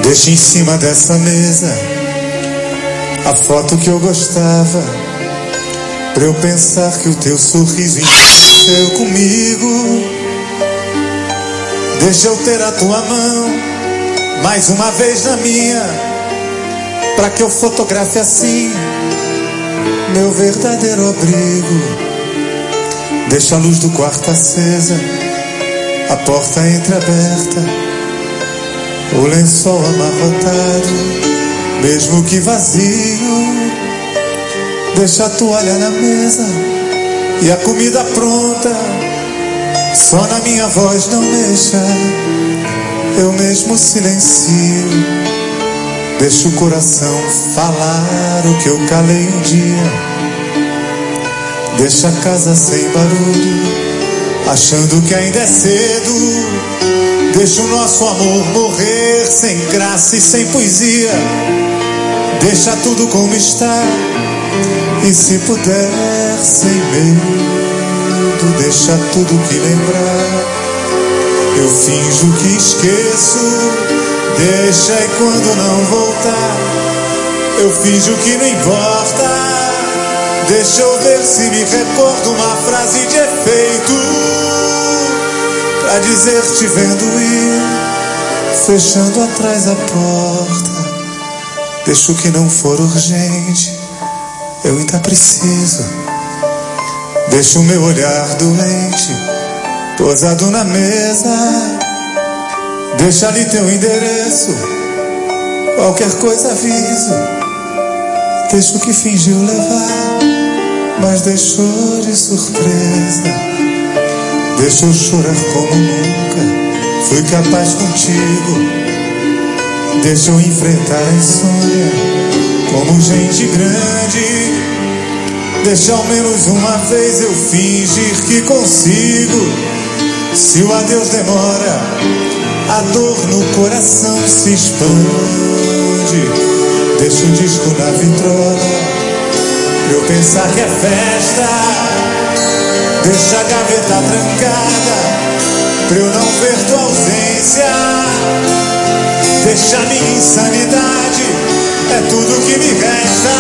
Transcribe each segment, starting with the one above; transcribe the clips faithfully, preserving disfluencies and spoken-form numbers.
Deixa em cima dessa mesa a foto que eu gostava, pra eu pensar que o teu sorriso encheu comigo. Deixa eu ter a tua mão mais uma vez na minha, pra que eu fotografe assim meu verdadeiro abrigo. Deixa a luz do quarto acesa, a porta entreaberta, o lençol amarrotado, mesmo que vazio. Deixa a toalha na mesa e a comida pronta. Só na minha voz não mexa, eu mesmo silencio. Deixa o coração falar o que eu calei um dia. Deixa a casa sem barulho, achando que ainda é cedo. Deixa o nosso amor morrer sem graça e sem poesia. Deixa tudo como está, e se puder sem medo, deixa tudo que lembrar. Eu finjo que esqueço, deixa e quando não voltar, eu finjo que não importa. Deixa eu ver se me recordo uma frase de efeito, pra dizer te vendo ir, fechando atrás a porta. Deixa o que não for urgente, eu ainda preciso. Deixa o meu olhar doente posado na mesa. Deixa ali teu endereço, qualquer coisa aviso. Deixa o que fingiu levar, mas deixou de surpresa. Deixa eu chorar como nunca fui capaz contigo. Deixa eu enfrentar a insônia como gente grande. Deixa ao menos uma vez eu fingir que consigo. Se o adeus demora, a dor no coração se expande. Deixa o disco na vitrola, pra eu pensar que é festa. Deixa a gaveta trancada, pra eu não ver tua ausência. Deixa a minha insanidade, é tudo que me resta.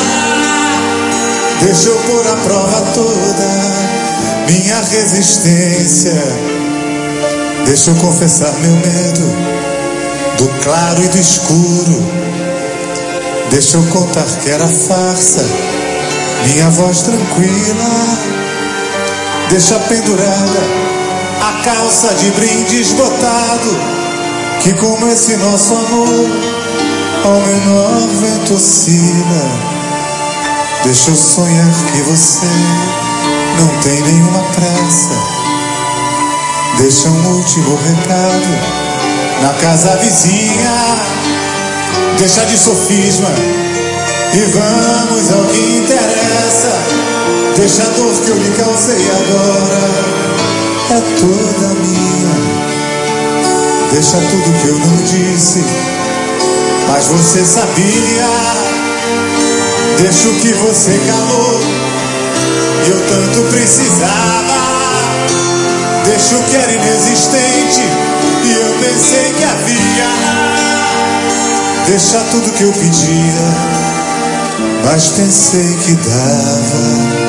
Deixa eu pôr à prova toda minha resistência. Deixa eu confessar meu medo do claro e do escuro. Deixa eu contar que era farsa minha voz tranquila. Deixa pendurada a calça de brinde esgotado, que como esse nosso amor ao menor vento oscila. Deixa eu sonhar que você não tem nenhuma pressa. Deixa um último recado na casa vizinha. Deixa de sofisma e vamos ao que interessa. Deixa a dor que eu lhe causei agora, é toda minha. Deixa tudo que eu não disse, mas você sabia. Deixa o que você calou, eu tanto precisava. Deixa o que era inexistente e eu pensei que havia. Deixa tudo que eu pedia, mas pensei que dava.